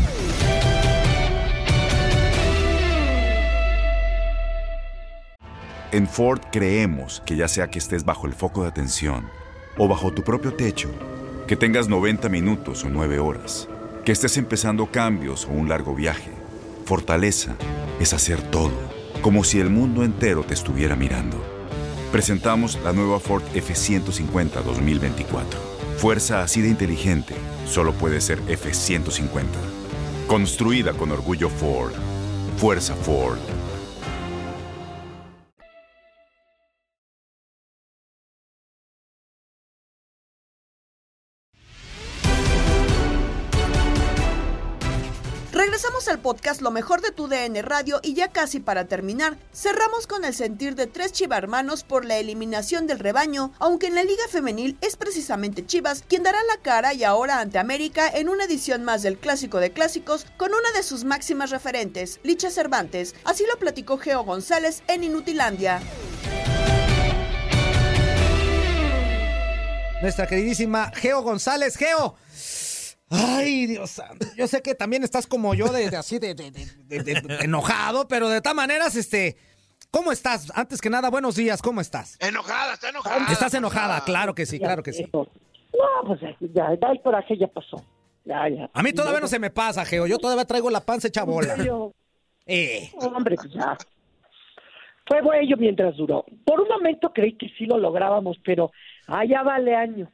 En Ford creemos que ya sea que estés bajo el foco de atención o bajo tu propio techo, que tengas noventa minutos o nueve horas, que estés empezando cambios o un largo viaje, fortaleza es hacer todo, como si el mundo entero te estuviera mirando. Presentamos la nueva Ford F ciento cincuenta dos mil veinticuatro. Fuerza así de inteligente solo puede ser F ciento cincuenta. Construida con orgullo Ford. Fuerza Ford. Regresamos al podcast Lo Mejor de Tu D N Radio y ya casi para terminar, cerramos con el sentir de tres chivarmanos por la eliminación del rebaño, aunque en la Liga Femenil es precisamente Chivas quien dará la cara y ahora ante América en una edición más del Clásico de Clásicos con una de sus máximas referentes, Licha Cervantes. Así lo platicó Geo González en Inutilandia. Nuestra queridísima Geo González. Geo, ay, Dios santo. Yo sé que también estás como yo de, de así de, de, de, de, de, de enojado, pero de todas maneras, este, ¿cómo estás? Antes que nada, buenos días, ¿cómo estás? Enojada, está enojada. Estás enojada, claro que sí, claro que sí. No, pues ya, ya el coraje ya pasó. Ya, ya. A mí todavía no se me pasa, Geo. Yo todavía traigo la panza hecha bola. Yo, eh. Hombre, pues ya. Fue bueno mientras duró. Por un momento creí que sí lo lográbamos, pero allá vale año.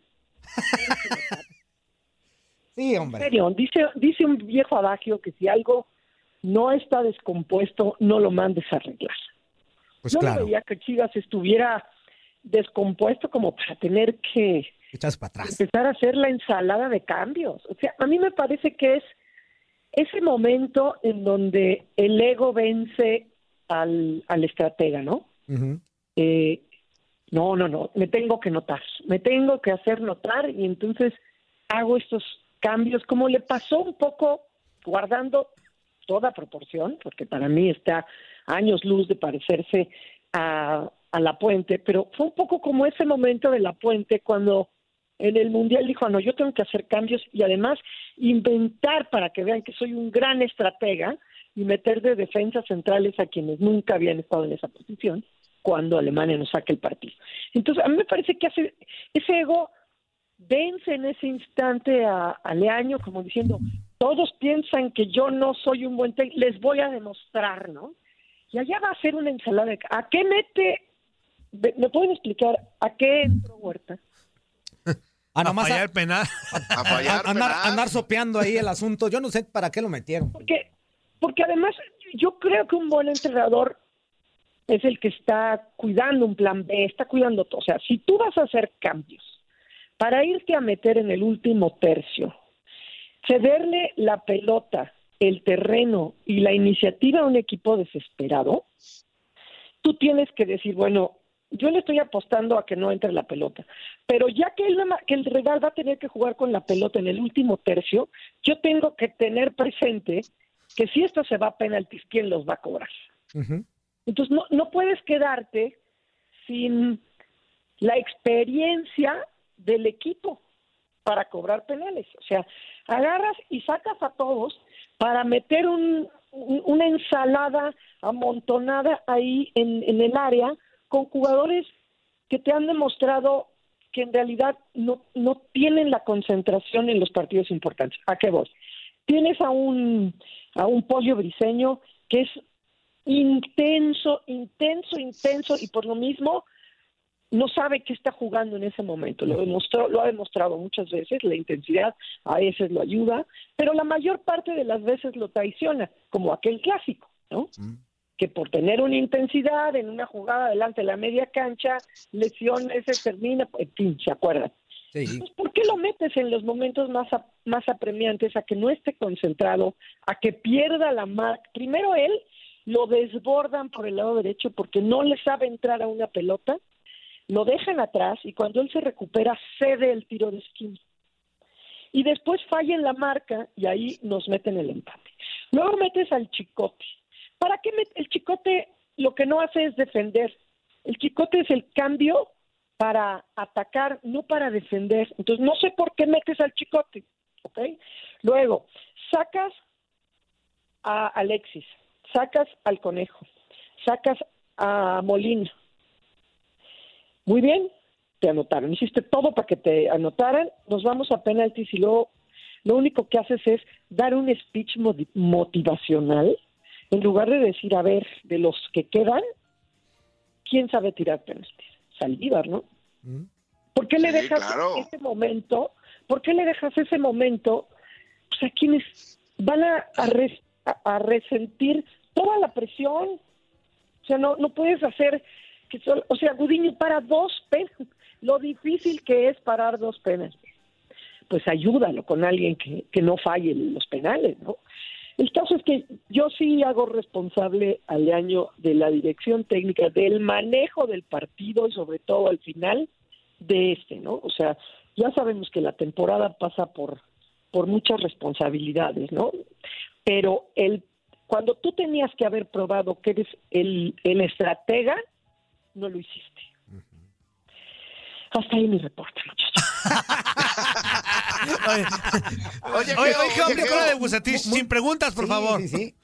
Sí, hombre. En serio, dice, dice un viejo adagio que si algo no está descompuesto, no lo mandes a arreglar. Pues Yo claro. no veía que Chivas estuviera descompuesto como para tener que Echas para atrás. empezar a hacer la ensalada de cambios. O sea, a mí me parece que es ese momento en donde el ego vence al, al estratega, ¿no? Uh-huh. Eh, no, no, no, me tengo que notar, me tengo que hacer notar y entonces hago estos cambios, como le pasó un poco, guardando toda proporción, porque para mí está años luz de parecerse a, a La Puente, pero fue un poco como ese momento de La Puente cuando en el Mundial dijo, no, yo tengo que hacer cambios y además inventar para que vean que soy un gran estratega y meter de defensas centrales a quienes nunca habían estado en esa posición cuando Alemania nos saque el partido. Entonces, a mí me parece que hace, ese ego vence en ese instante a, a Leaño como diciendo, todos piensan que yo no soy un buen técnico, les voy a demostrar, ¿no? Y allá va a ser una ensalada. De, ¿a qué mete? ¿Me pueden explicar a qué entró Huerta? A, nomás a fallar a, el penal. A, a fallar a, andar, penal. andar sopeando ahí el asunto. Yo no sé para qué lo metieron. Porque, porque además yo creo que un buen entrenador es el que está cuidando un plan B, está cuidando todo. O sea, si tú vas a hacer cambios para irte a meter en el último tercio, cederle la pelota, el terreno y la iniciativa a un equipo desesperado, tú tienes que decir, bueno, yo le estoy apostando a que no entre la pelota, pero ya que el, que el rival va a tener que jugar con la pelota en el último tercio, yo tengo que tener presente que si esto se va a penaltis, ¿quién los va a cobrar? Uh-huh. Entonces no, no puedes quedarte sin la experiencia del equipo para cobrar penales. O sea, agarras y sacas a todos para meter un, un, una ensalada amontonada ahí en, en el área con jugadores que te han demostrado que en realidad no, no tienen la concentración en los partidos importantes. ¿A qué voy? Tienes a un, a un Pollo Briseño que es intenso, intenso, intenso, y por lo mismo no sabe qué está jugando en ese momento. Lo demostró, lo ha demostrado muchas veces, la intensidad a veces lo ayuda, pero la mayor parte de las veces lo traiciona, como aquel clásico, ¿no? Mm. Que por tener una intensidad en una jugada delante de la media cancha, lesión, ese termina, en fin, ¿se acuerdan? Sí. Entonces, ¿por qué lo metes en los momentos más, a, más apremiantes, a que no esté concentrado, a que pierda la marca? Primero él lo desbordan por el lado derecho porque no le sabe entrar a una pelota, lo dejan atrás y cuando él se recupera cede el tiro de esquina. Y después falla en la marca y ahí nos meten el empate. Luego metes al Chicote. ¿Para qué met- el Chicote lo que no hace es defender? El Chicote es el cambio para atacar, no para defender. Entonces no sé por qué metes al Chicote, ¿ok? Luego, sacas a Alexis, sacas al Conejo, sacas a Molina. Muy bien, te anotaron. Hiciste todo para que te anotaran. Nos vamos a penaltis y luego lo único que haces es dar un speech motivacional en lugar de decir, a ver, de los que quedan, ¿quién sabe tirar penaltis? Saldívar, ¿no? ¿Mm? ¿Por qué le sí, dejas claro. ese momento? ¿Por qué le dejas ese momento? O sea, quienes van a, a, res, a, a resentir toda la presión. O sea, no, no puedes hacer que solo, o sea, Gudiño para dos penaltis. Lo difícil que es parar dos penaltis. Pues ayúdalo con alguien que, que no falle los penales, ¿no? El caso es que yo sí hago responsable al año de la dirección técnica, del manejo del partido y sobre todo al final de este, ¿no? O sea, ya sabemos que la temporada pasa por, por muchas responsabilidades, ¿no? Pero el cuando tú tenías que haber probado que eres el, el estratega, no lo hiciste. Hasta ahí mi reporte, muchachos. Oye, oye, oye, oye, Geo, aplica la de Bucetich, sin preguntas, por sí, favor. Sí, sí.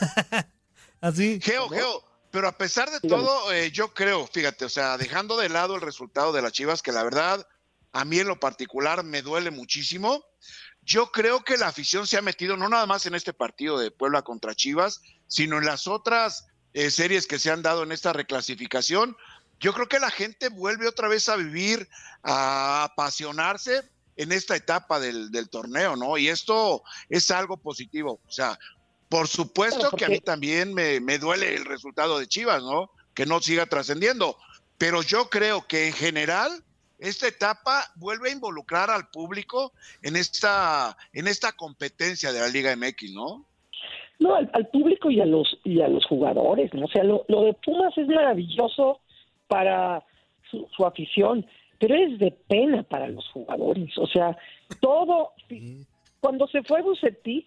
Así. Geo, Geo, pero a pesar de todo, eh, yo creo, fíjate, o sea, dejando de lado el resultado de las Chivas, que la verdad, a mí en lo particular me duele muchísimo, yo creo que la afición se ha metido no nada más en este partido de Puebla contra Chivas, sino en las otras eh, series que se han dado en esta reclasificación. Yo creo que la gente vuelve otra vez a vivir, a apasionarse en esta etapa del, del torneo, ¿no? Y esto es algo positivo. O sea, por supuesto claro, porque... que a mí también me, me duele el resultado de Chivas, ¿no? Que no siga trascendiendo. Pero yo creo que en general esta etapa vuelve a involucrar al público en esta, en esta competencia de la Liga M X, ¿no? No, al, al público y a los y a los jugadores, ¿no? O sea, lo, lo de Pumas es maravilloso para su, su afición, pero es de pena para los jugadores. O sea, todo, cuando se fue Bucetich,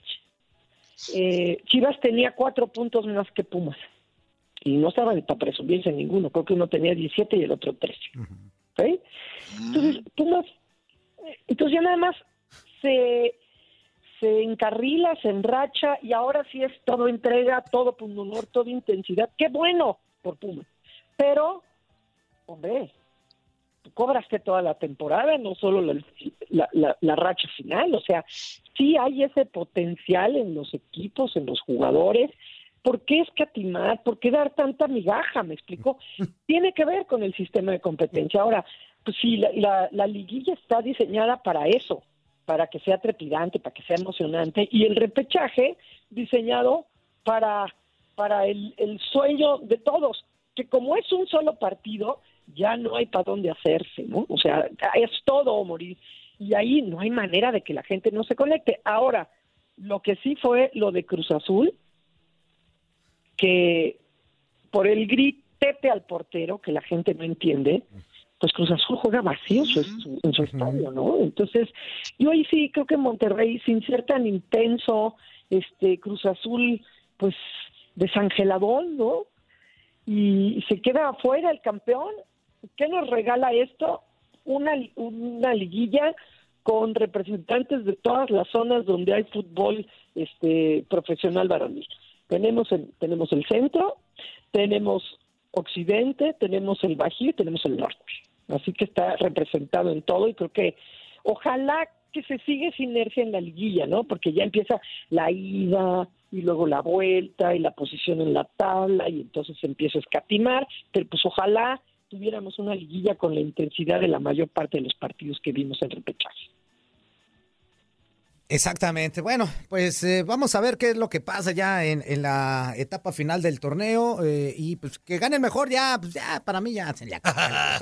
eh, Chivas tenía cuatro puntos más que Pumas, y no estaban para presumirse ninguno, creo que uno tenía diecisiete y el otro trece. Uh-huh. ¿Okay? Entonces, Pumas, entonces ya nada más se, se encarrila, se enracha, y ahora sí es todo entrega, todo pundonor, toda intensidad. ¡Qué bueno por Pumas! Pero hombre, tú cobraste toda la temporada, no solo la, la, la, la racha final. O sea, sí hay ese potencial en los equipos, en los jugadores. ¿Por qué escatimar? ¿Por qué dar tanta migaja? ¿Me explico? Tiene que ver con el sistema de competencia. Ahora, pues sí, la, la, la liguilla está diseñada para eso, para que sea trepidante, para que sea emocionante, y el repechaje diseñado para, para el, el sueño de todos, que como es un solo partido, ya no hay para dónde hacerse, ¿no? O sea, es todo o morir. Y ahí no hay manera de que la gente no se conecte. Ahora, lo que sí fue lo de Cruz Azul, que por el gritete al portero, que la gente no entiende, pues Cruz Azul juega vacío en su, en su estadio, ¿no? Entonces, yo ahí sí creo que Monterrey, sin ser tan intenso, este Cruz Azul, pues desangeladón, ¿no? Y se queda afuera el campeón. ¿Qué nos regala esto? Una, una liguilla con representantes de todas las zonas donde hay fútbol este profesional varonil. Tenemos el, tenemos el centro, tenemos occidente, tenemos el bajío y tenemos el norte. así que está representado en todo y creo que ojalá que se siga esa inercia en la liguilla, ¿no? Porque ya empieza la ida y luego la vuelta y la posición en la tabla y entonces se empieza a escatimar, pero pues ojalá tuviéramos una liguilla con la intensidad de la mayor parte de los partidos que vimos en repechaje. Exactamente. Bueno, pues eh, vamos a ver qué es lo que pasa ya en, en la etapa final del torneo eh, y pues que gane el mejor ya, pues ya para mí ya se le acabó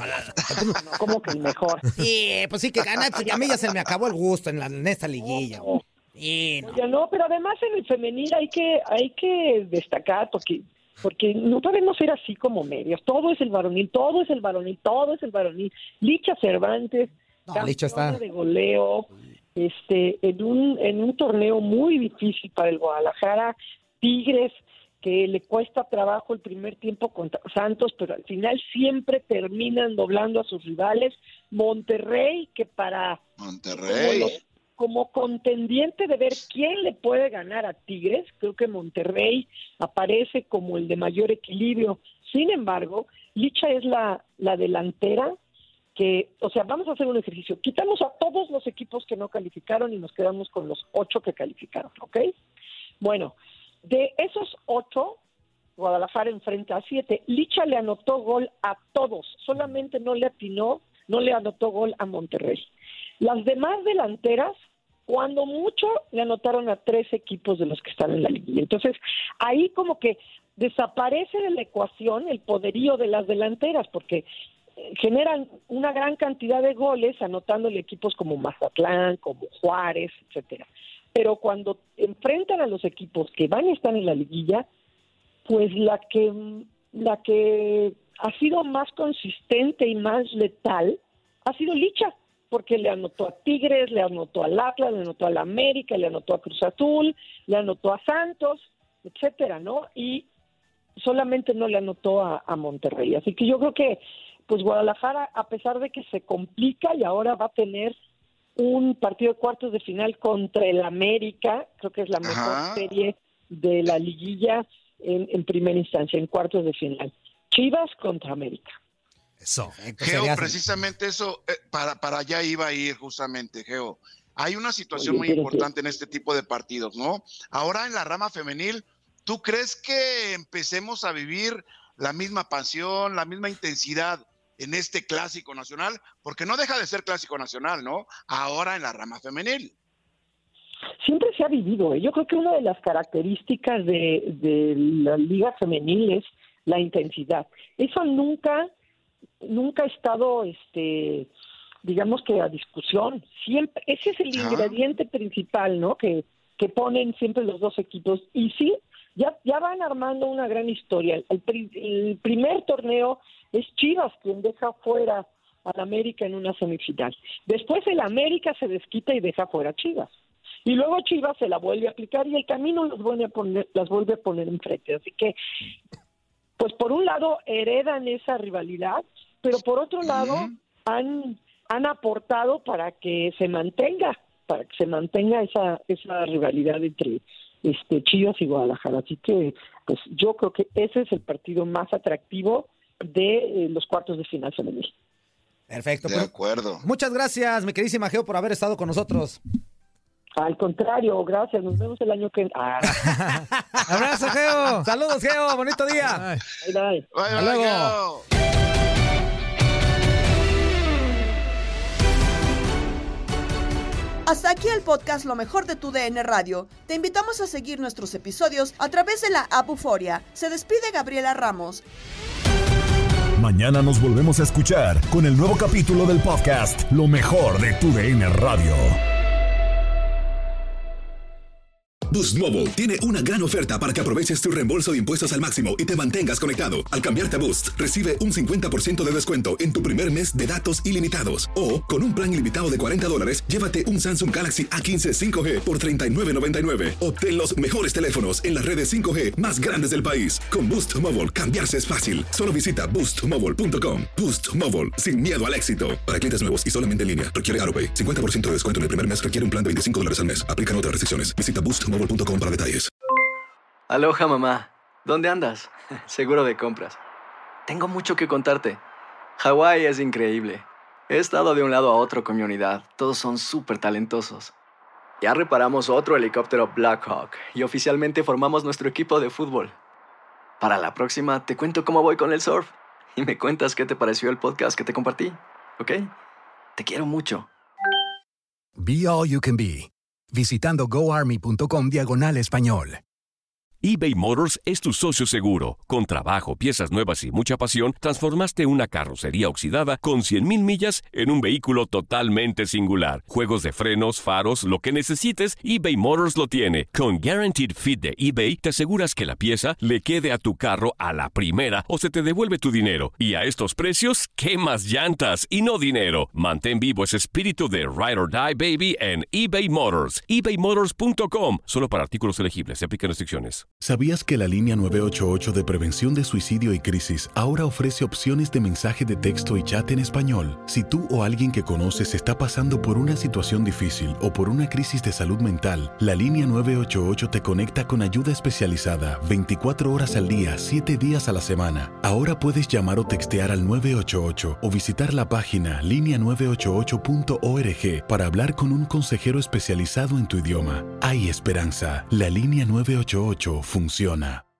el gusto. No, ¿cómo que el mejor? Sí, pues sí que gana, pues ya a mí ya se me acabó el gusto en, la, en esta liguilla. No, no. Sí, no. Oye, no, pero además en el femenil hay que hay que destacar porque porque no podemos ser así como medios. Todo es el varonil, todo es el varonil, todo es el varonil. Licha Cervantes, no, Licha está de goleo. Este, en un en un torneo muy difícil para el Guadalajara, Tigres, que le cuesta trabajo el primer tiempo contra Santos, pero al final siempre terminan doblando a sus rivales. Monterrey, que para Monterrey como, los, como contendiente de ver quién le puede ganar a Tigres, creo que Monterrey aparece como el de mayor equilibrio. Sin embargo, Licha es la, la delantera que, o sea, vamos a hacer un ejercicio. Quitamos a todos los equipos que no calificaron y nos quedamos con los ocho que calificaron, ¿ok? Bueno, de esos ocho, Guadalajara enfrenta a siete. Licha le anotó gol a todos, solamente no le atinó, no le anotó gol a Monterrey. Las demás delanteras, cuando mucho, le anotaron a tres equipos de los que están en la liguilla. Entonces, ahí como que desaparece de la ecuación el poderío de las delanteras, porque generan una gran cantidad de goles anotándole equipos como Mazatlán, como Juárez, etcétera. Pero cuando enfrentan a los equipos que van a estar en la liguilla, pues la que la que ha sido más consistente y más letal ha sido Licha, porque le anotó a Tigres, le anotó al Atlas, le anotó al América, le anotó a Cruz Azul, le anotó a Santos, etcétera, ¿no? Y solamente no le anotó a, a Monterrey. Así que yo creo que pues Guadalajara, a pesar de que se complica y ahora va a tener un partido de cuartos de final contra el América, creo que es la mejor Ajá. serie de la liguilla en, en primera instancia, en cuartos de final. Chivas contra América. Eso. Geo, precisamente eso, eh, para, para allá iba a ir justamente, Geo. Hay una situación muy importante en este tipo de partidos, ¿no? Ahora en la rama femenil, ¿tú crees que empecemos a vivir la misma pasión, la misma intensidad en este clásico nacional? Porque no deja de ser clásico nacional, ¿no? Ahora en la rama femenil. Siempre se ha vivido, ¿eh? Yo creo que una de las características de, de la liga femenil es la intensidad. Eso nunca, nunca ha estado, este, digamos que a discusión. Siempre, ese es el ah. ingrediente principal, ¿no? Que, que ponen siempre los dos equipos. Y sí, ya, ya van armando una gran historia. El, el primer torneo es Chivas quien deja fuera al América en una semifinal. Después el América se desquita y deja fuera a Chivas. Y luego Chivas se la vuelve a aplicar y el camino las vuelve a poner, las vuelve a poner enfrente. Así que, pues por un lado heredan esa rivalidad, pero por otro lado uh-huh. han, han aportado para que se mantenga, para que se mantenga esa, esa rivalidad entre este Chivas y Guadalajara. Así que, pues yo creo que ese es el partido más atractivo de eh, los cuartos de final femenil. Perfecto. De acuerdo. Muchas gracias, mi queridísima Geo, por haber estado con nosotros. Al contrario, gracias. Nos vemos el año que viene. Ah. Abrazo, Geo. Saludos, Geo. Bonito día. Bye, bye. Bye, Hasta bye, luego. Geo. Hasta aquí el podcast Lo Mejor de Tu D N Radio. Te invitamos a seguir nuestros episodios a través de la app Euforia. Se despide Gabriela Ramos. Mañana nos volvemos a escuchar con el nuevo capítulo del podcast Lo Mejor de Tu D N Radio. Boost Mobile tiene una gran oferta para que aproveches tu reembolso de impuestos al máximo y te mantengas conectado. Al cambiarte a Boost, recibe un cincuenta por ciento de descuento en tu primer mes de datos ilimitados. O, con un plan ilimitado de cuarenta dólares, llévate un Samsung Galaxy A quince cinco G por treinta y nueve noventa y nueve. Obtén los mejores teléfonos en las redes cinco G más grandes del país. Con Boost Mobile, cambiarse es fácil. Solo visita boost mobile punto com. Boost Mobile, sin miedo al éxito. Para clientes nuevos y solamente en línea, requiere AutoPay. cincuenta por ciento de descuento en el primer mes requiere un plan de veinticinco dólares al mes. Aplican otras restricciones. Visita boost mobile punto com para detalles. Aloha, mamá. ¿Dónde andas? Seguro de compras. Tengo mucho que contarte. Hawái es increíble. He estado de un lado a otro con mi unidad. Todos son súper talentosos. Ya reparamos otro helicóptero Blackhawk y oficialmente formamos nuestro equipo de fútbol. Para la próxima te cuento cómo voy con el surf y me cuentas qué te pareció el podcast que te compartí, ¿ok? Te quiero mucho. Be All You Can Be, visitando goarmy.com diagonal español. eBay Motors es tu socio seguro. Con trabajo, piezas nuevas y mucha pasión, transformaste una carrocería oxidada con cien mil millas en un vehículo totalmente singular. Juegos de frenos, faros, lo que necesites, eBay Motors lo tiene. Con Guaranteed Fit de eBay, te aseguras que la pieza le quede a tu carro a la primera o se te devuelve tu dinero. Y a estos precios, ¿qué más llantas y no dinero? Mantén vivo ese espíritu de Ride or Die, baby, en eBay Motors. ebay motors punto com. Solo para artículos elegibles. Se aplican restricciones. ¿Sabías que la línea nueve ocho ocho de prevención de suicidio y crisis ahora ofrece opciones de mensaje de texto y chat en español? Si tú o alguien que conoces está pasando por una situación difícil o por una crisis de salud mental, la línea nueve ocho ocho te conecta con ayuda especializada veinticuatro horas al día, siete días a la semana. Ahora puedes llamar o textear al nueve ocho ocho o visitar la página línea nueve ocho ocho punto org para hablar con un consejero especializado en tu idioma. Hay esperanza. La línea nueve ocho ocho funciona.